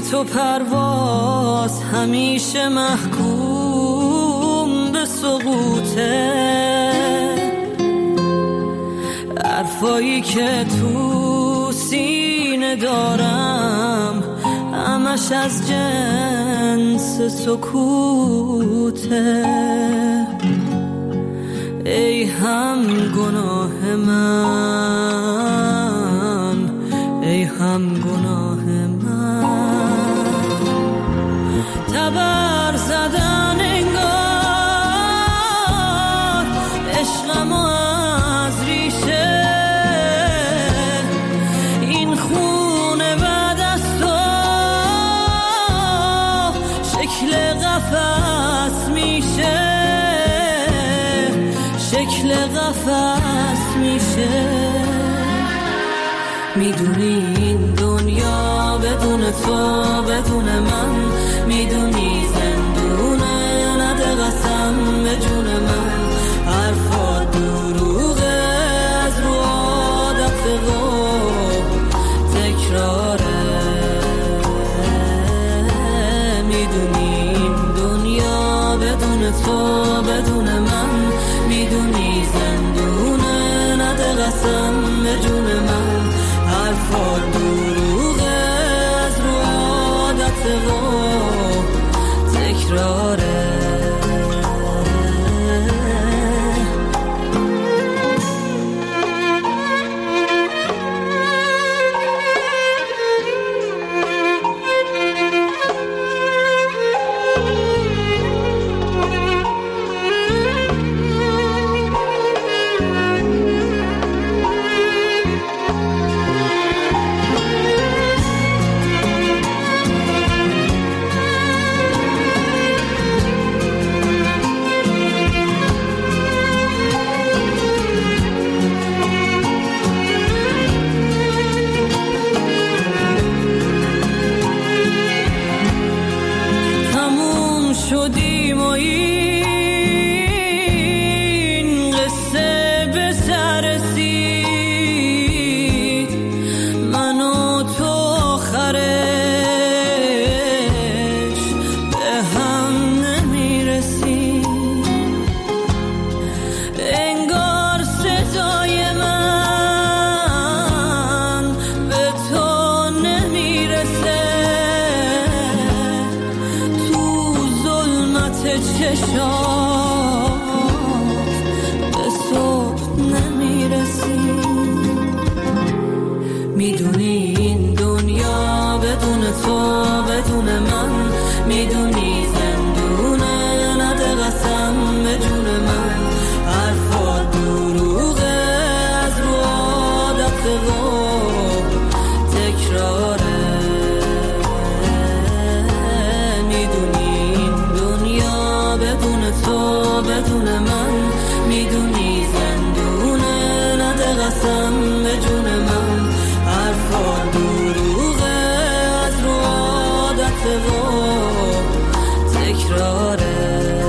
تو پرواز همیشه محکوم به سقوطه، حرفایی که تو سینه دارم همش از جنس سکوته. ای هم گناه من، ای هم گناه من، تبر زدن انگار عشقم از ریشه، این خونه بعد از تو شکل قفس میشه، شکل قفس میشه. میدونی این دنیا بدون تو بدون من، میدونی زندونه، نده قسم به جون من، حرفا دروغه از رو عادت و تکراره. میدونی این دنیا بدون تو بدون من، میدونی زندونه، نده قسم به جون من، حرفا دروغه از رو عادت و تکراره. شدیم و این قصه به سر رسید، من و تو آخرش به هم نمیرسیم. انگار صدای من به تو نمیرسه، چشات به صبح نمیرسی. میدونی این دنیا بدون تو بدون من، میدونی زندونه، نده قسم به جون من، حرفا دروغه از رو عادت و تکراره. تو بدون من، میدونی زندونه، نده قسم به جون من، حرفا دروغه از رو عادت و تکراره.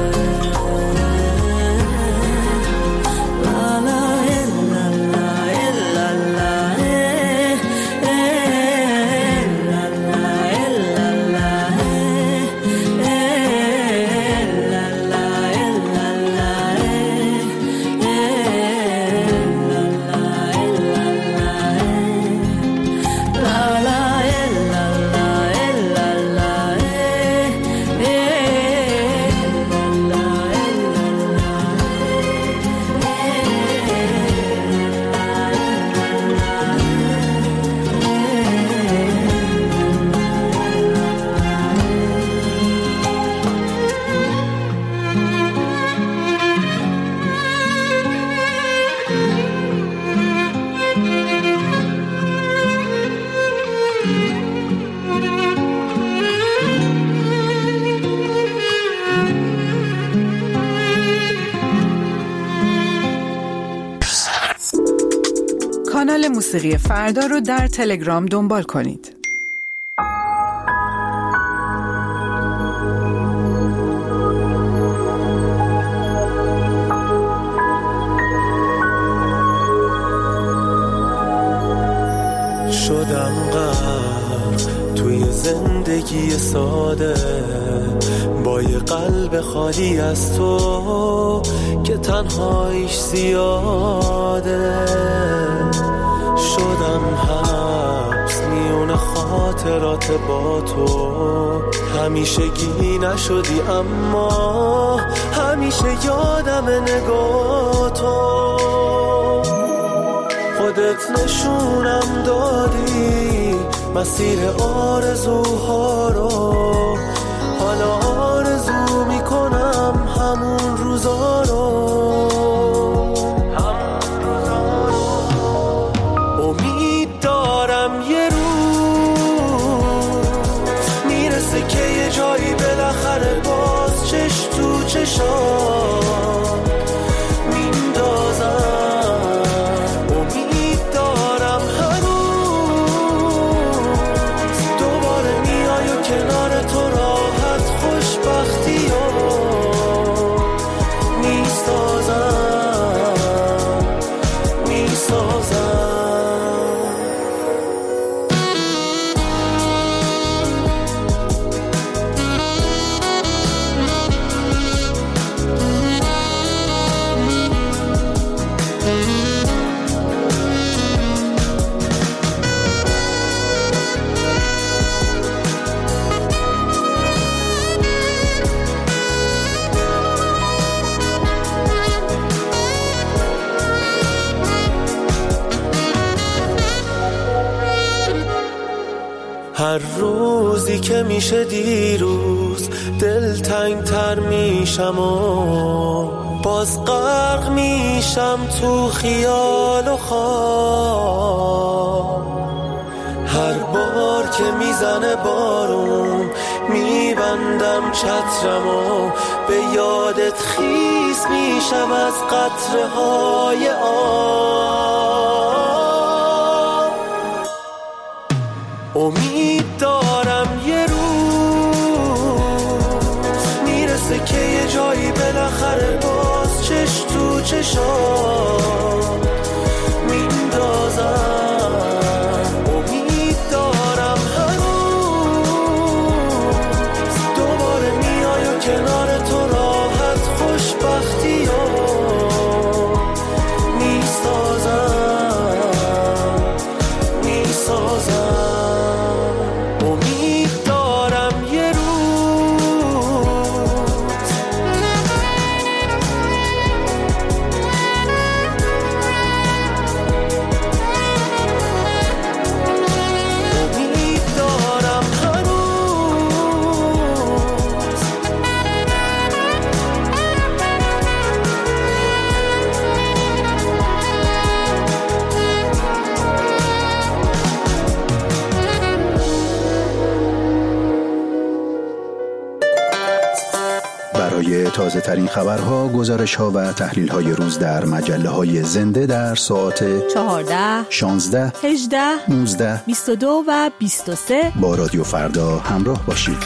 کانال موسیقی فردا رو در تلگرام دنبال کنید. شدم غرق توی زندگی زندگی ساده با یه قلب خالی از تو که تنهاییش زیاده. شدم حبس میون خاطرات با تو، همیشگی نشدی اما همیشه یادم نگاه تو. خودت نشونم دادی مسیر آرزوها رو، حالا آرزو میکنم همون روزا رو. امید دارم یه روز میرسه که یه جایی بالاخره باز چش تو چشام میندازم. هر روزی که میشه دیروز دلتنگ تر میشم و باز غرق میشم تو خیال و خواب. هر بار که میزنه بارون میبندم چترم و به یادت خیس میشم از قطره های آب. امید دارم یه روز میرسه که یه جایی بالاخره باز چش تو چشام میندازم. امید دارم هنوز دوباره میای و کنار تو راحت خوشبختی ها میسازم. تازه ترین خبرها، گزارش‌ها و تحلیل‌های روز در مجله‌های زنده در ساعات 14, 16, 18, 19, 22 و 23 با رادیو فردا همراه باشید.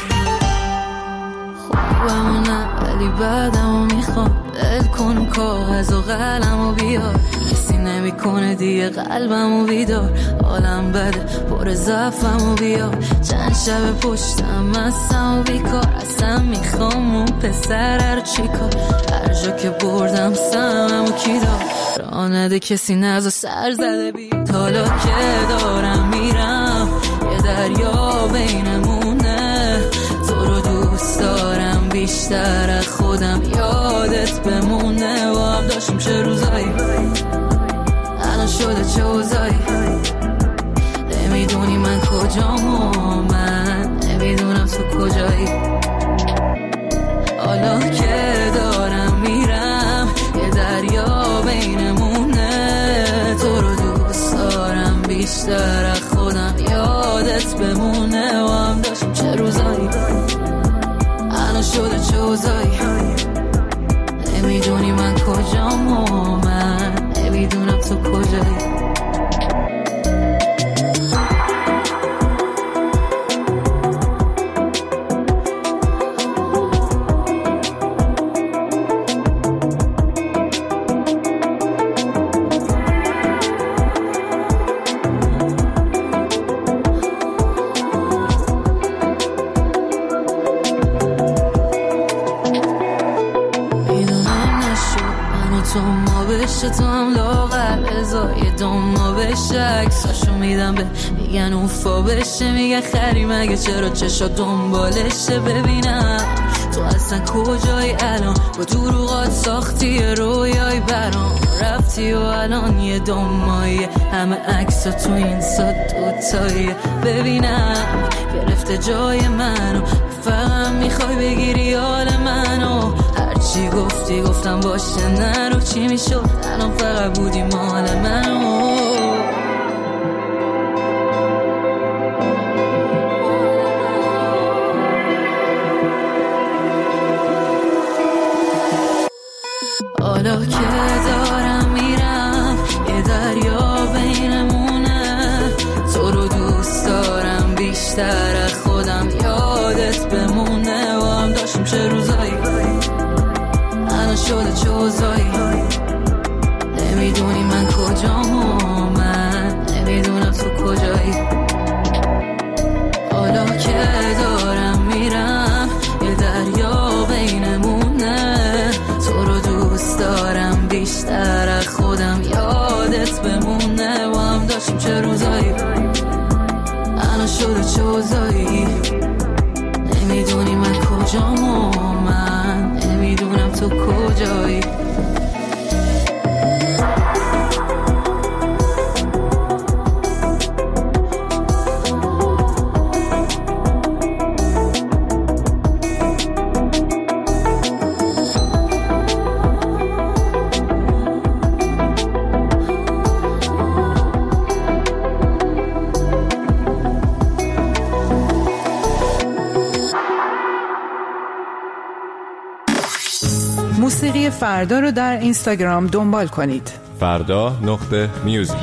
خوبمونه ولی بعدمو میخوام دل کن کاغذ و قلمو بیار، کسی نمیکنه دیگه قلبمو بیدار، حالم بده پر ضعفمو بیار، چند شب پشتم مستم و بیکار، اصلا میخوام اون پسر رو چیکار، هر جا که بردم سممو کی دار، راه نده کسی نزا سر زده بید، حالا که دارم میرم یه دریا بینمونه، تو رو دوست دارم بیشتر از خودم، یادت بمونه و هم داشتیم چه روزایی، الان شده چه اوضاعی، نمیدونی من کجام و من نمیدونم تو کجایی، حالا که دارم میرم یه دریا بینمونه، تو رو دوست دارم بیشتر از خودم، یادت بمونه و هم داشتیم چه روزایی، الان شده چه اوضاعی، نمیدونی من کجام و من نمیدونم تو کجایی. تو ما بشه تو هم لاغر ازای دم ما بشه عکساشو میدم به میگن اوفا بشه میگن خری مگه چرا چشا دنبالشه ببینم تو اصلا کجایی الان با دروغات ساختی رویای برام رفتی و الان یه دمایی همه عکس تو این ساد دوتایی ببینم گرفته جای منو فقط میخوای بگیری حال منو هرچی گفتی گفتم باشه نرو چی میشد الان فقط بودی مال منو حالا که دارم میرم یه دریا بینمونه تو رو دوست دارم بیشتر از خودم یادت بمونه و هم داشتیم چه روزایی الان شده چه اوضاعی نمیدونی من کجام و من نمیدونم تو کجایی حالا که دارم میرم یه دریا بینمونه تو رو دوست دارم بیشتر از خودم یادت بمونه و هم داشتیم چه روزایی الان شده چه اوضاعی نمیدونی من کجام و من نمیدونم تو کجایی موسیقی فردا رو در اینستاگرام دنبال کنید. فردا.music.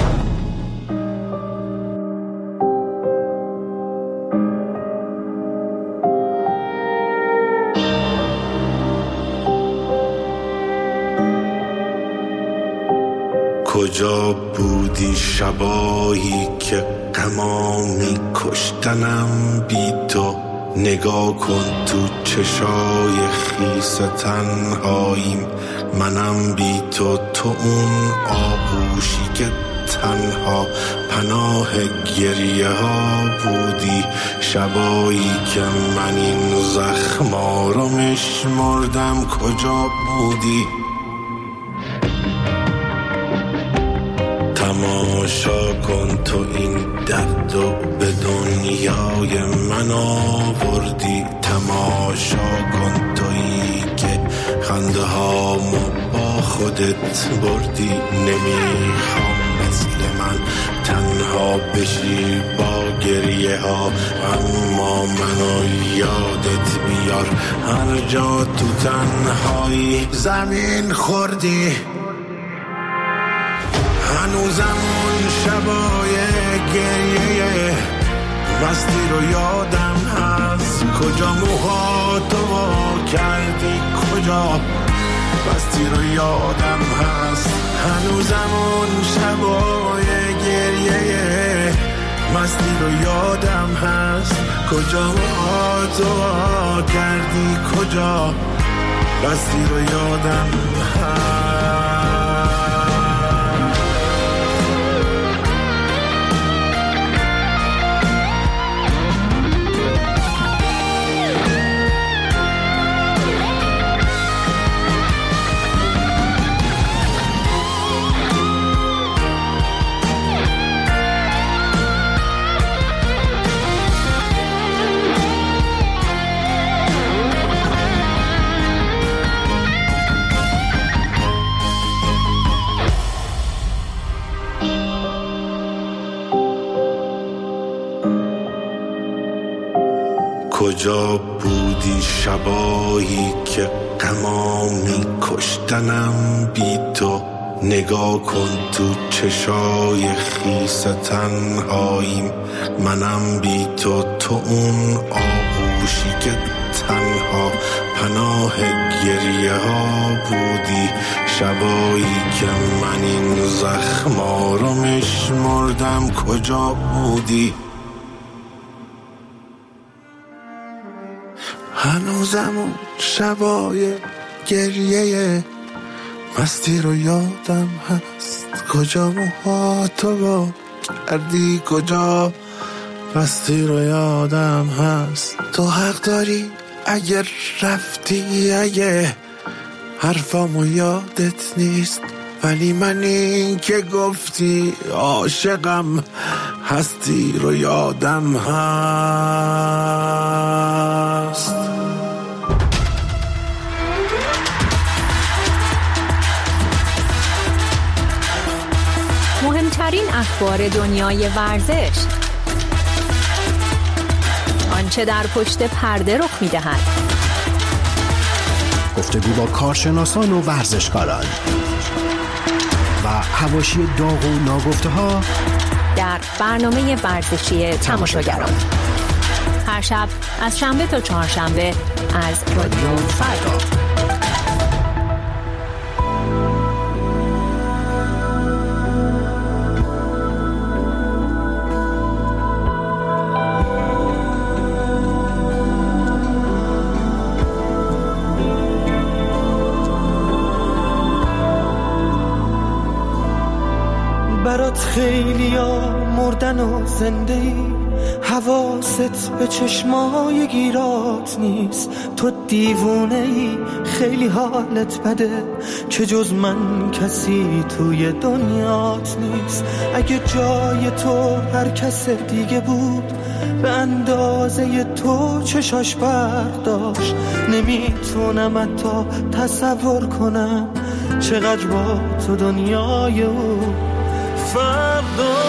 کجا بودی شبایی که غمامی کشتنم بی تو نگاه کن تو چشای خیس تنهاییم منم بی تو تو اون آغوشی که تنها پناه گریه ها بودی شبایی که من این زخما رو میشمردم کجا بودی تماشا کن تو این درد و به دنیای من آوردی تماشا کن تویی که خنده هامو با خودت بردی نمیخوام مثل من تنها بشی با گریه ها اما منو یادت بیار هر جا تو تنهایی زمین خوردی هنوزم اون شبای گریه مستی رو یادم هست کجا موهاتو کردی کجا مستی رو یادم هست هنوزم اون شبای گریه مستی رو یادم هست کجا موهاتو کردی کجا مستی رو یادم هست کجا بودی شبایی که غمامی کشتنم بی تو نگاه کن تو چشای خیس تنهاییم منم بی تو تو اون آغوشی که تنها پناه گریه ها بودی شبایی که من این زخما رو میشمردم کجا بودی هنوزم اون شبای گریه مستی رو یادم هست، کجا موهاتو با کردی کجا. مستی رو یادم هست، تو حق داری اگر رفتی، اگه حرفامو یادت نیست، ولی من این که گفتی عاشقم هستی رو یادم هست. مهمترین اخبار دنیای ورزش، آنچه در پشت پرده رخ می‌دهد، گفتگو با کارشناسان و ورزشکاران و حواشی داغ و ناگفته‌ها در برنامه ورزشی تماشاگران، هر شب از شنبه تا چهارشنبه از رادیو فردا. برات خیلی ها مردن و زنده ای، حواست به چشمای گیرات نیست. تو دیوونه ای، خیلی حالت بده که جز من کسی توی دنیات نیست. اگه جای تو هر کس دیگه بود، به اندازه تو چشاش برداشت. نمیتونم حتی تصور کنم چقدر با تو دنیای او فردا.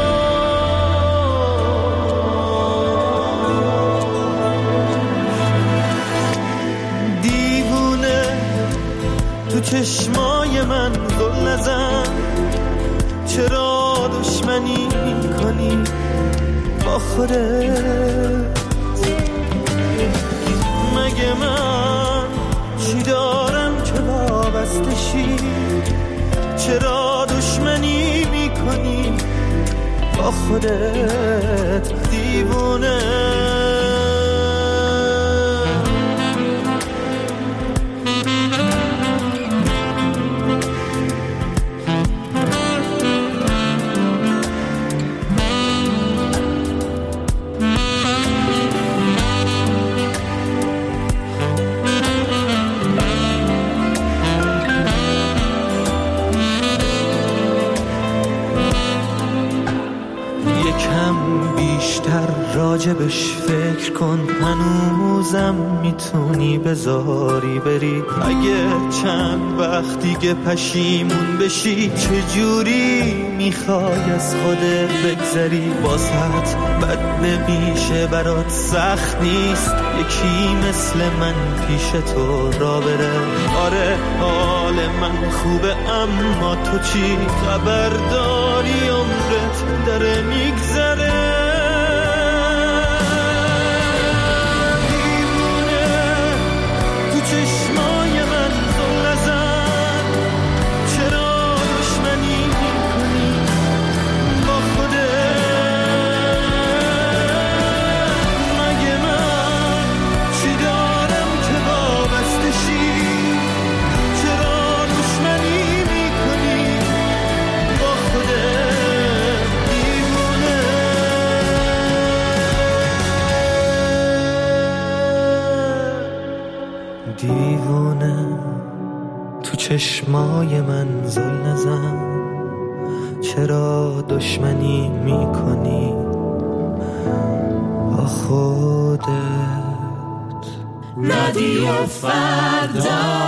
دیوونه تو چشمای من گل نزن، چرا دشمنی میکنی با خودت؟ مگه من چی دارم که وابسته شی؟ چرا دشمنی میکنی با خودت دیوونه؟ راجبش فکر کن، هنوزم میتونی بذاری بری. اگه چند وقت دیگه پشیمون بشی، چجوری میخوای از خودت بگذری؟ واسط بد نمیشه، برات سخت نیست یکی مثل من پیش تو را بره. آره حال من خوبه، اما تو چی خبر داری؟ عمرت داره میگذره. چشمای من زل نزن، چرا دشمنی میکنی با خودت؟ مگه من چی دارم که وابسته شی؟ چرا دشمنی میکنی با خودت دیوونه؟ دیوونه تو چشمای من زل نزن، چرا دشمنی میکنی با خودت؟ رادیو فردا.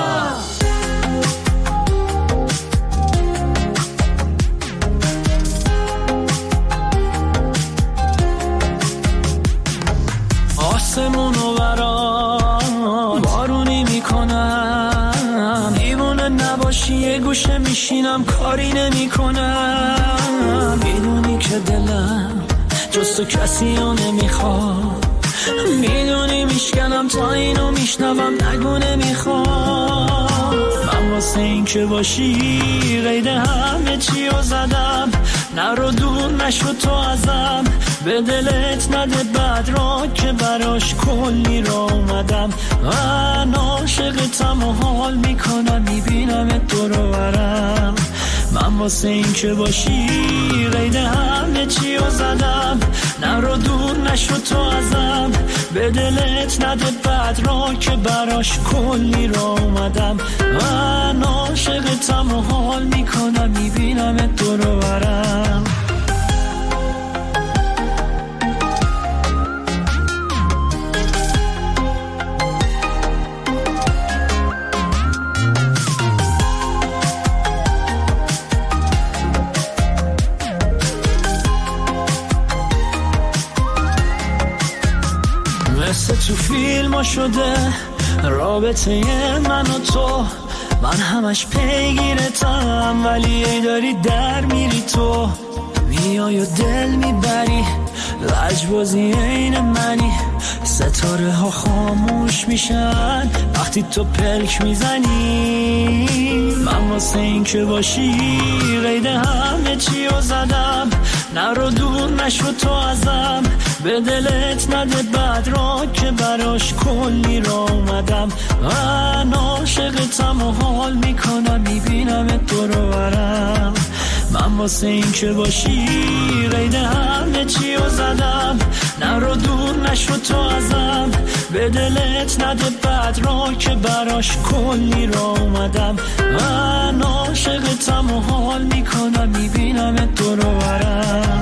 آسمونو برام بارونی میکنم، دیوونه نباشی یه گوشه میشینم کاری نمیکنم. میدونی که دلم جز تو کسی رو نمیخواد، میدونی میشکنم تا اینو میشنوم نگو نمیخواد. من واسه این که باشی قید همه چی رو زدم، نرو دور نشو تو ازم، به دلت نده بد را که براش کلی را اومدم. من عاشقتم و حال میکنم، میبینم تو رو برم. من واسه این که باشی قید همه چی رو زدم، نرو دور نشو تو ازم، به دلت نده بد را که براش کلی را اومدم. من عاشقتم و حال میکنم، میبینم تو رو برم. مثل تو فیلم شده رابطه من و تو، من همش پیگیرتم ولی ای داری در میری تو، میای و دل میبری لجبازی این منی، ستاره ها خاموش میشن وقتی تو پلک میزنی. من واسه این که باشی قید همه چی رو زدم، نرو دور نشو تو ازم، به دلت نده بد را که براش کلی را اومدم. من عاشقتم و حال میکنم، میبینم تو رو برم. من واسه این که باشی قید همه چی رو زدم، نرو دور نشو تو ازم، به دلت نده بد را که براش کلی را اومدم. من عاشقتم و حال میکنم، میبینم تو رو برم.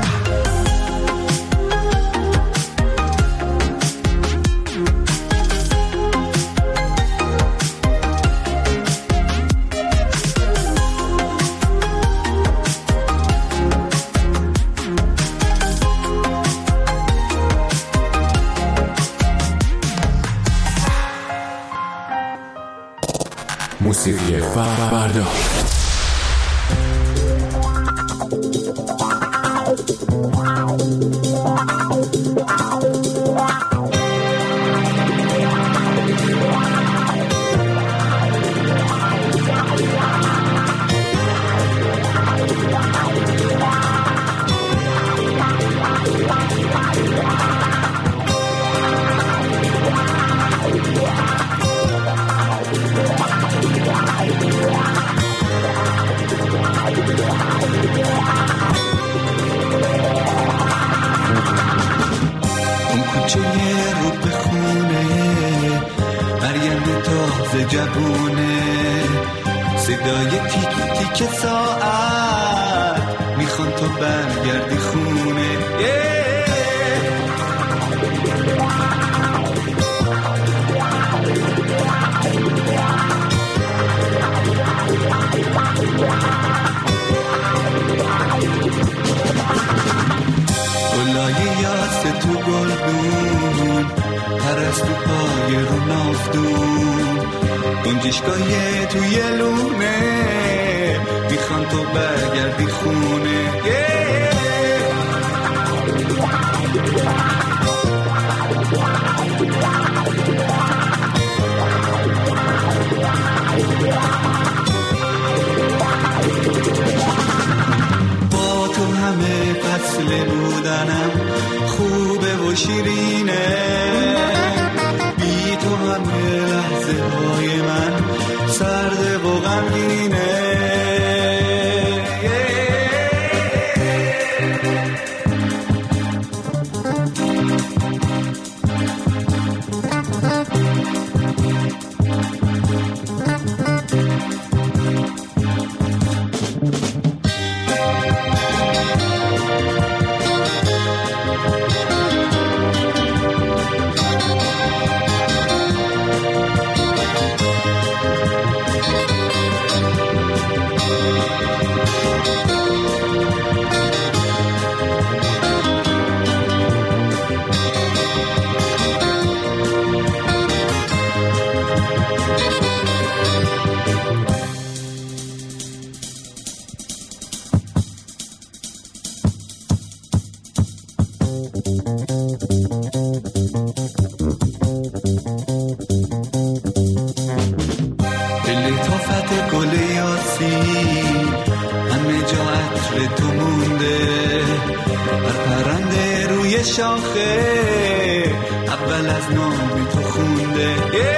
موسیقی فردا. جوونه صدای تیک تیک ساعت میخوان تو برگردی خونه. گلای یاس تو گلدون پرستو پای رو نافتون، گنجشگاه توی لونه میخوان تو برگردی خونه. با تو همه فصل بودنم خوبه و شیرینه، بی تو همه لحظه های من سرده و غمگینه. همه جا عطر تو مونده، هر پرنده روی شاخه اول از نام تو خونده.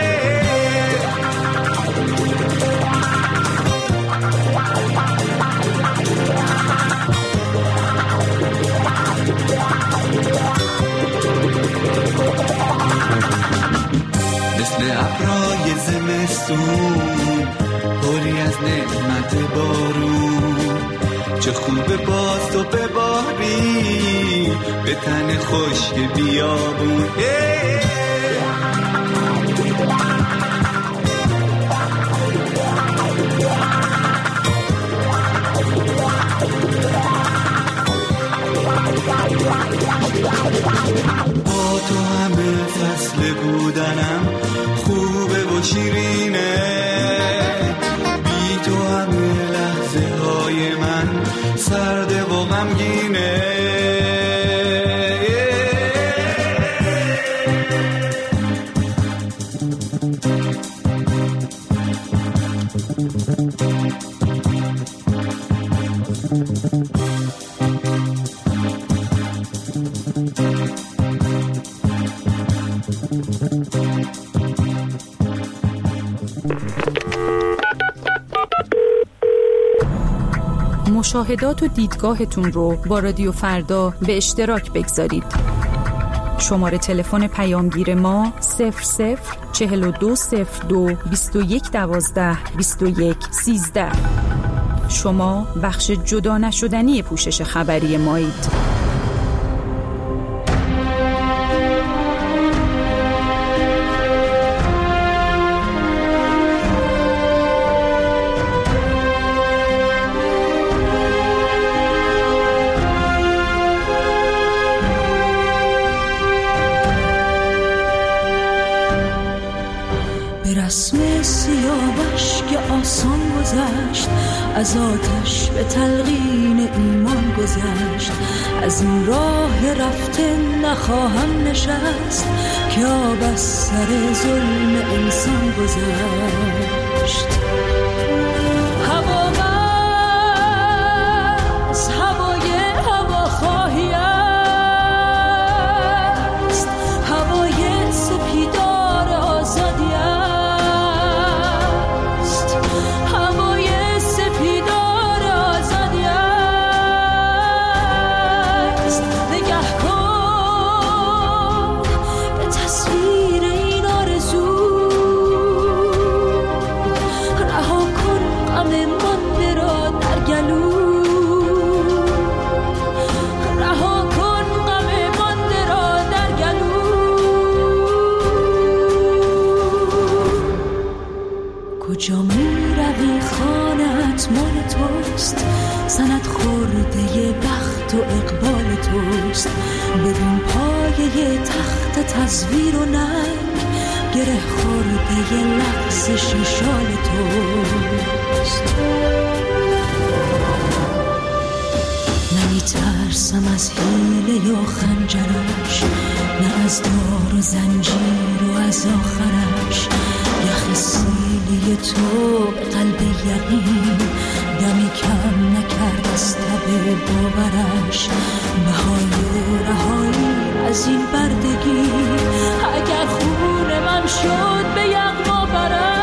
مثل ابرای زمستون پری از نعمت بارون، چه خوبه باز تو بباری به تن خشک بیابون. با تو همه فصل بودنم خوبه و شیرینه، بی تو همه لحظه های من سرده و غمگینه. مشاهدات و دیدگاهتون رو با رادیو فردا به اشتراک بگذارید. شماره تلفن پیامگیر ما 00420221122113. شما بخش جدا نشدنی پوشش خبری مایید. رسم سیاوش که آسان گذشت، از آتش به تلقین ایمان گذشت. از این راه رفته نخواهم نشست، که آب از سر ظلم انسان گذشت. هوا از هوای هواخواهی است، هوای سپیدار آزادی است، هوای سپیدار آزادی است. نگه کن به تصویر این آرزو، رها کن غم مانده را در گلو، رها کن غم مانده را در گلو. کجا می روی خانه‌ات مال توست، سند خورده بخت و اقبال توست. ببین پایه تخت تزویر و ننگ، گره خورده لغزش شال توست. نمی ترسم از حیله یا خنجرش، نه از دار و زنجیر و از آخرش. یخ سیلی تو به قلب یقین، دمی کم نکرد از تب باورش. بهای رهایی از این بردگی، اگر خون من شد به یغما برش.